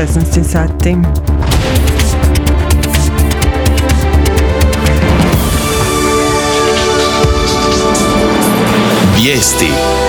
16 sati. Vijesti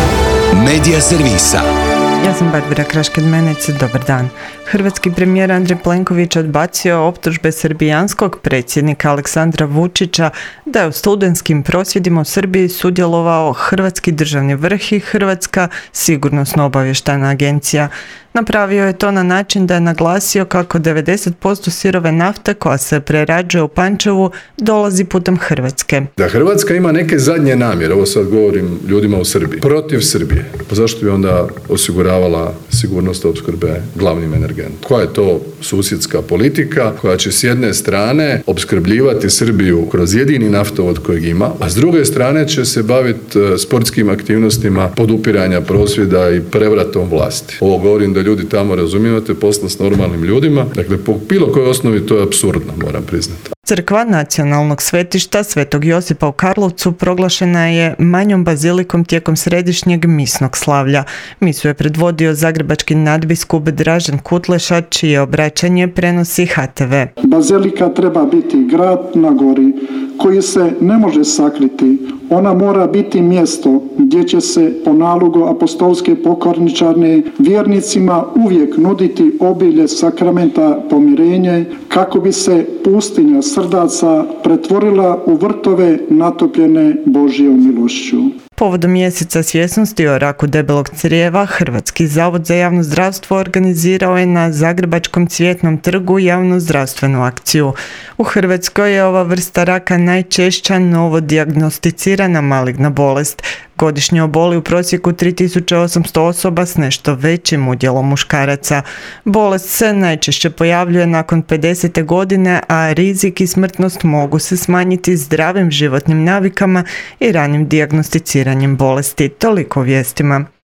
Medija servisa. Ja sam Barbara Krašked-Menec, dobar dan. Hrvatski premijer Andrej Plenković odbacio optužbe srbijanskog predsjednika Aleksandra Vučića da je u studentskim prosvjedima u Srbiji sudjelovao hrvatski državni vrh i Hrvatska sigurnosno-obavještajna agencija. Napravio je to na način da je naglasio kako 90% sirove nafte koja se prerađuje u Pančevu dolazi putem Hrvatske. Da Hrvatska ima neke zadnje namjere, ovo sad govorim ljudima u Srbiji, protiv Srbije, pa zašto bi onda osiguravala sigurnost opskrbe glavnim energentom? Koja je to susjedska politika koja će s jedne strane opskrbljivati Srbiju kroz jedini naftovod kojeg ima, a s druge strane će se baviti sportskim aktivnostima podupiranja prosvjeda i prevratom vlasti. Ovo govorim da ljudi tamo razumijete posla s normalnim ljudima. Dakle, po bilo kojoj osnovi to je apsurdno, moram priznati. Crkva nacionalnog svetišta Svetog Josipa u Karlovcu proglašena je manjom bazilikom tijekom središnjeg misnog slavlja. Misu je predvodio zagrebački nadbiskup Dražen Kutleša, čije obraćanje prenosi HTV. Bazilika treba biti grad na gori koji se ne može sakriti. Ona mora biti mjesto gdje će se po nalogu apostolske pokorničarne vjernicima uvijek nuditi obilje sakramenta pomirenje kako bi se pustinja srdaca pretvorila u vrtove natopljene Božjom milošću. Povodom mjeseca svjesnosti o raku debelog crijeva, Hrvatski zavod za javno zdravstvo organizirao je na Zagrebačkom Cvjetnom trgu javnu zdravstvenu akciju. U Hrvatskoj je ova vrsta raka najčešća novo dijagnosticirana maligna bolest. Godišnje oboli u prosjeku 3800 osoba s nešto većim udjelom muškaraca. Bolest se najčešće pojavljuje nakon 50. godine, a rizik i smrtnost mogu se smanjiti zdravim životnim navikama i ranim dijagnosticiranjem bolesti. Toliko o vijestima.